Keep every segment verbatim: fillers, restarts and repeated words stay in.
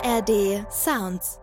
R D Sounds.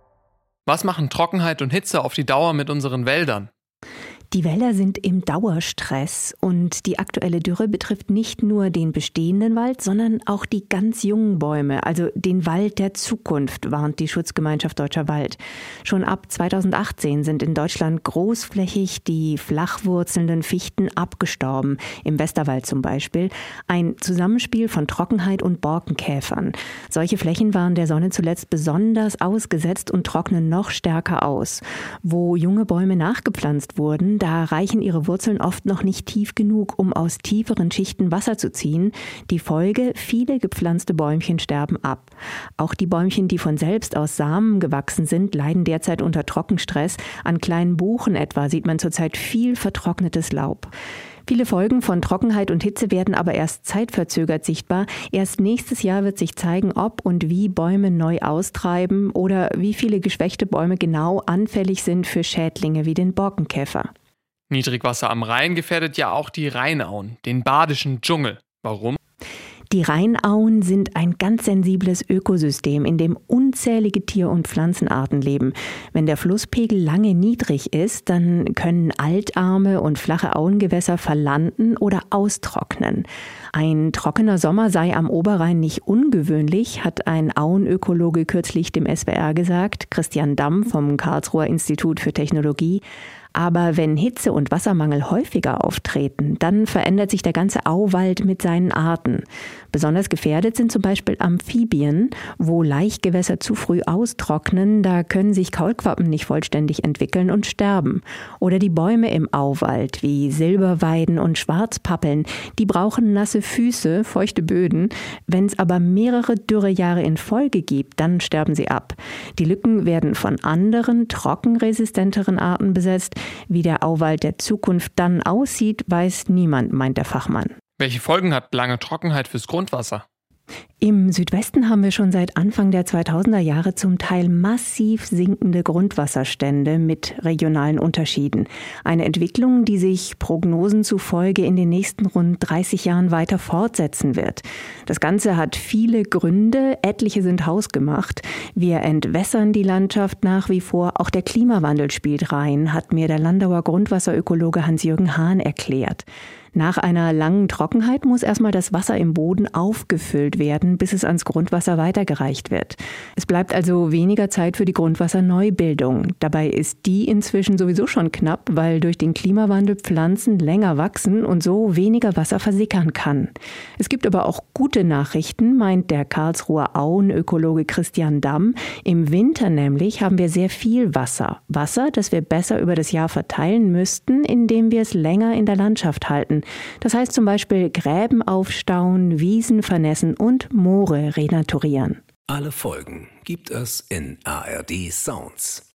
Was machen Trockenheit und Hitze auf die Dauer mit unseren Wäldern? Die Wälder sind im Dauerstress und die aktuelle Dürre betrifft nicht nur den bestehenden Wald, sondern auch die ganz jungen Bäume, also den Wald der Zukunft, warnt die Schutzgemeinschaft Deutscher Wald. Schon ab zweitausendachtzehn sind in Deutschland großflächig die flachwurzelnden Fichten abgestorben, im Westerwald zum Beispiel. Ein Zusammenspiel von Trockenheit und Borkenkäfern. Solche Flächen waren der Sonne zuletzt besonders ausgesetzt und trocknen noch stärker aus. Wo junge Bäume nachgepflanzt wurden, da reichen ihre Wurzeln oft noch nicht tief genug, um aus tieferen Schichten Wasser zu ziehen. Die Folge: viele gepflanzte Bäumchen sterben ab. Auch die Bäumchen, die von selbst aus Samen gewachsen sind, leiden derzeit unter Trockenstress. An kleinen Buchen etwa sieht man zurzeit viel vertrocknetes Laub. Viele Folgen von Trockenheit und Hitze werden aber erst zeitverzögert sichtbar. Erst nächstes Jahr wird sich zeigen, ob und wie Bäume neu austreiben oder wie viele geschwächte Bäume genau anfällig sind für Schädlinge wie den Borkenkäfer. Niedrigwasser am Rhein gefährdet ja auch die Rheinauen, den badischen Dschungel. Warum? Die Rheinauen sind ein ganz sensibles Ökosystem, in dem unzählige Tier- und Pflanzenarten leben. Wenn der Flusspegel lange niedrig ist, dann können altarme und flache Auengewässer verlanden oder austrocknen. Ein trockener Sommer sei am Oberrhein nicht ungewöhnlich, hat ein Auenökologe kürzlich dem S W R gesagt, Christian Damm vom Karlsruher Institut für Technologie. Aber wenn Hitze und Wassermangel häufiger auftreten, dann verändert sich der ganze Auwald mit seinen Arten. Besonders gefährdet sind zum Beispiel Amphibien, wo Laichgewässer zu früh austrocknen, da können sich Kaulquappen nicht vollständig entwickeln und sterben. Oder die Bäume im Auwald, wie Silberweiden und Schwarzpappeln, die brauchen nasse Füße, feuchte Böden. Wenn es aber mehrere Dürrejahre in Folge gibt, dann sterben sie ab. Die Lücken werden von anderen, trockenresistenteren Arten besetzt. Wie der Auwald der Zukunft dann aussieht, weiß niemand, meint der Fachmann. Welche Folgen hat lange Trockenheit fürs Grundwasser? Im Südwesten haben wir schon seit Anfang der zweitausender Jahre zum Teil massiv sinkende Grundwasserstände mit regionalen Unterschieden. Eine Entwicklung, die sich Prognosen zufolge in den nächsten rund dreißig Jahren weiter fortsetzen wird. Das Ganze hat viele Gründe, etliche sind hausgemacht. Wir entwässern die Landschaft nach wie vor, auch der Klimawandel spielt rein, hat mir der Landauer Grundwasserökologe Hans-Jürgen Hahn erklärt. Nach einer langen Trockenheit muss erstmal das Wasser im Boden aufgefüllt werden, bis es ans Grundwasser weitergereicht wird. Es bleibt also weniger Zeit für die Grundwasserneubildung. Dabei ist die inzwischen sowieso schon knapp, weil durch den Klimawandel Pflanzen länger wachsen und so weniger Wasser versickern kann. Es gibt aber auch gute Nachrichten, meint der Karlsruher Auenökologe Christian Damm. Im Winter nämlich haben wir sehr viel Wasser. Wasser, das wir besser über das Jahr verteilen müssten, indem wir es länger in der Landschaft halten. Das heißt zum Beispiel Gräben aufstauen, Wiesen vernässen und Moore renaturieren. Alle Folgen gibt es in A R D Sounds.